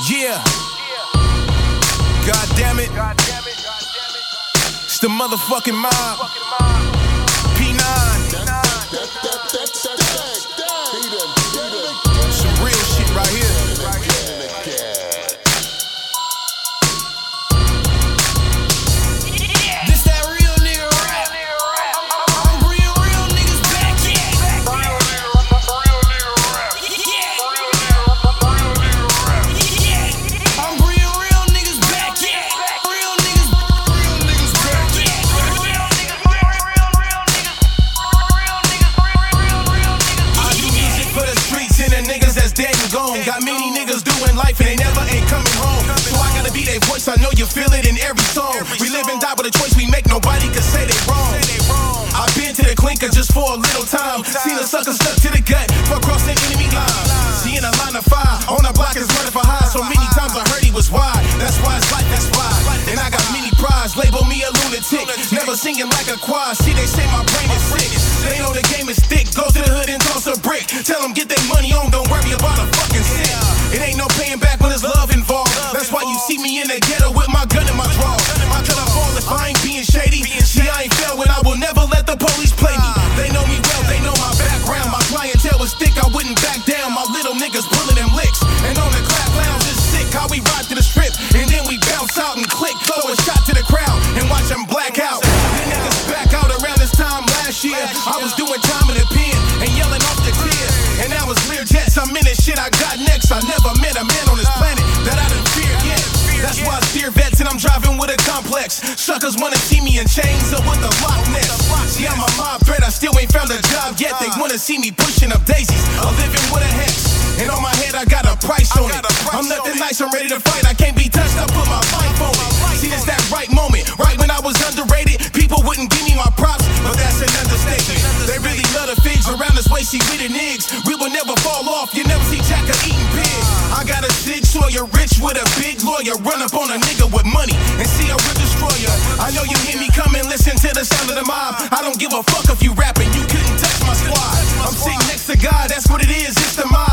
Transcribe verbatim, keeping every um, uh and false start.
Yeah. God damn it. It's the motherfucking mob. P nine. Some real shit right here. This that real nigga rap. I'm bringing real niggas back, yeah. Real nigga rap. Yeah. I'm bringing real niggas back, yeah. Real niggas, real niggas back, yeah. Real niggas, real, real, real niggas. Real niggas, real, real, real niggas. I do music for the streets and the niggas that's dead and gone. Got many niggas doing life and they never ain't coming home. So I gotta be their voice, I know you feel it in every song. We live and die with a choice we make, nobody can say they wrong. I've been to the clinker just for a little time. Seen a sucker stuck to the gut for crossing enemy lines. Seeing a line of fire on the block is running for high. So many times I heard he was wide. That's why it's life, that's why. And I got many prize, label me a lunatic. Never singing like a choir. See, they say my brain is sick. They know the game is thick. Go to the hood and toss a brick. Tell them get their money on, don't worry about a fucking shit. It ain't no paying back when there's love involved. That's why you see me in the ghetto with my gun in my drawer. I could have fall if I ain't being shady. See, I ain't fail when I will never let the police play me. They know me well, they know my background. My clientele was thick, I wouldn't back down. My little niggas pulling them licks. And on the clap lounge is sick, how we ride to the strip. And then we bounce out and click, throw a shot to the crowd and watch them black out. Then niggas back out around this time last year. I was doing time in the pen and yelling off the clear. And I was Lear Jets, I'm in this shit I got next. I never met a man on this planet that I done feared yet. That's why I steer vets and I'm driving with a complex. Suckers wanna see me in chains or with a Loch Ness. See, I'm a mob threat, I still ain't found a job yet. They wanna see me pushing up daisies or living with a hex. And on my head I got a price on it. I'm nothing nice, I'm ready to fight. I can't be touched, I put my life on it. See, it's that right moment, right when I was underrated. People wouldn't give me my props, but that's an understatement. They really love the figs around this way, see we the niggas. We will never fall off, you never see Jacker eating pig. I got a sick lawyer, rich with a big lawyer. Run up on a nigga with money and see a real destroyer. I know you hear me coming, listen to the sound of the mob. I don't give a fuck if you rapping, you couldn't touch my squad. I'm sitting next to God, that's what it is, it's the mob.